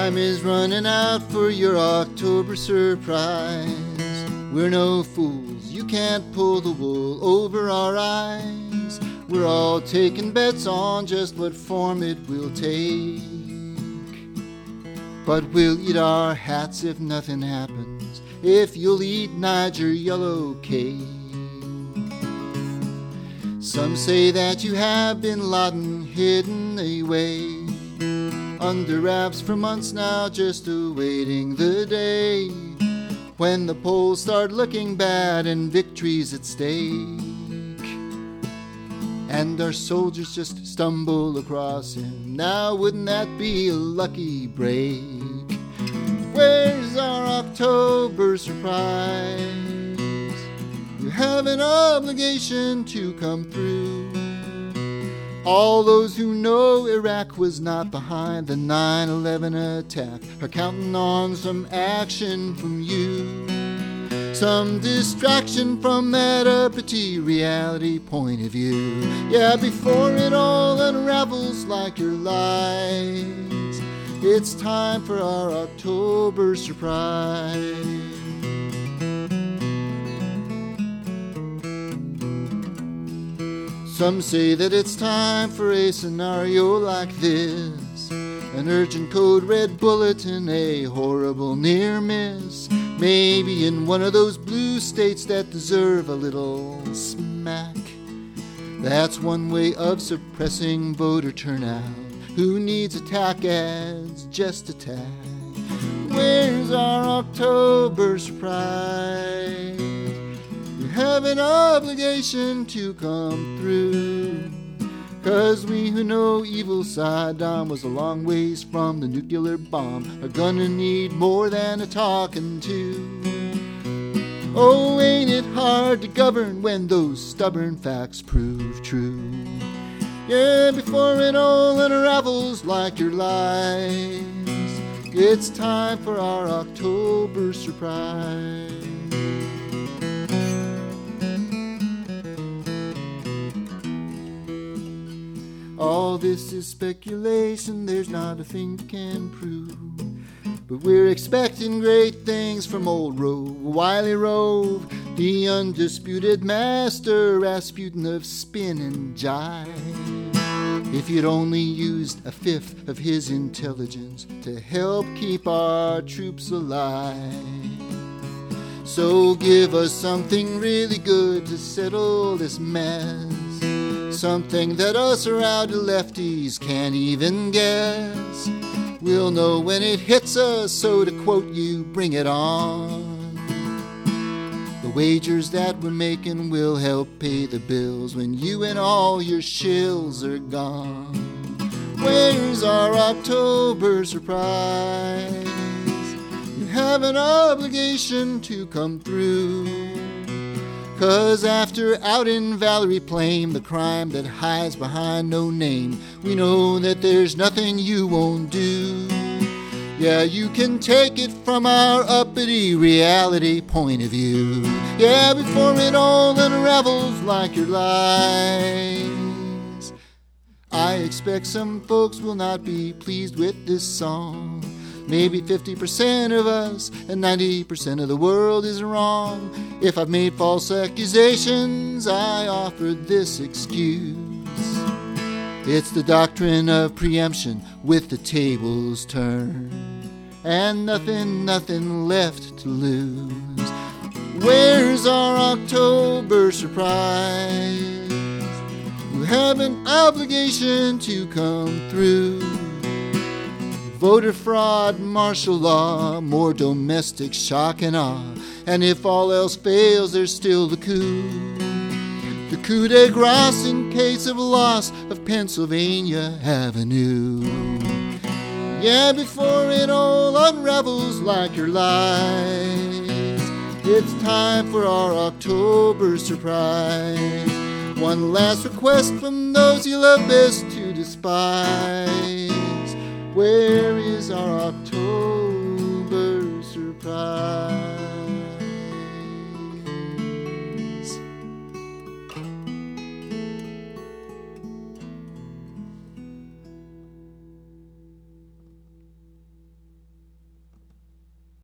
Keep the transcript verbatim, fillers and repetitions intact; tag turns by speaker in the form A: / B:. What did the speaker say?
A: Time is running out for your October surprise. We're no fools, you can't pull the wool over our eyes. We're all taking bets on just what form it will take. But we'll eat our hats if nothing happens, if you'll eat Niger yellow cake. Some say that you have Bin Laden hidden away under wraps for months now, just awaiting the day when the polls start looking bad and victory's at stake, and our soldiers just stumble across him. Now wouldn't that be a lucky break? Where's our October surprise? You have an obligation to come through. All those who know Iraq was not behind the nine eleven attack are counting on some action from you, some distraction from that uppity reality point of view. Yeah, before it all unravels like your lies, it's time for our October surprise. Some say that it's time for a scenario like this, an urgent code red bulletin, a horrible near miss, maybe in one of those blue states that deserve a little smack. That's one way of suppressing voter turnout. Who needs attack ads? Just attack. Where's our October surprise? You have an obligation to come through, 'cause we who know evil Saddam was a long ways from the nuclear bomb are gonna need more than a talking to. Oh, ain't it hard to govern when those stubborn facts prove true? Yeah, before it all unravels like your lies, it's time for our October surprise. All this is speculation, there's not a thing we can prove, but we're expecting great things from old Rove, Wiley Rove, the undisputed master Rasputin of spin and jive. If you'd only used a fifth of his intelligence to help keep our troops alive. So give us something really good to settle this mess, something that us rowdy lefties can't even guess. We'll know when it hits us, so to quote you, bring it on. The wagers that we're making will help pay the bills when you and all your shills are gone. Where's our October surprise? You have an obligation to come through, 'cause after out in Valerie Plain, the crime that hides behind no name, we know that there's nothing you won't do. Yeah, you can take it from our uppity reality point of view. Yeah, before it all unravels like your lies. I expect some folks will not be pleased with this song. Maybe fifty percent of us and ninety percent of the world is wrong. If I've made false accusations, I offer this excuse. It's the doctrine of preemption with the tables turned, and nothing, nothing left to lose. Where's our October surprise? You have an obligation to come through. Voter fraud, martial law, more domestic shock and awe. And if all else fails, there's still the coup. The coup de grace in case of loss of Pennsylvania Avenue. Yeah, before it all unravels like your lies, it's time for our October surprise. One last request from those you love best to despise. Where is our October surprise?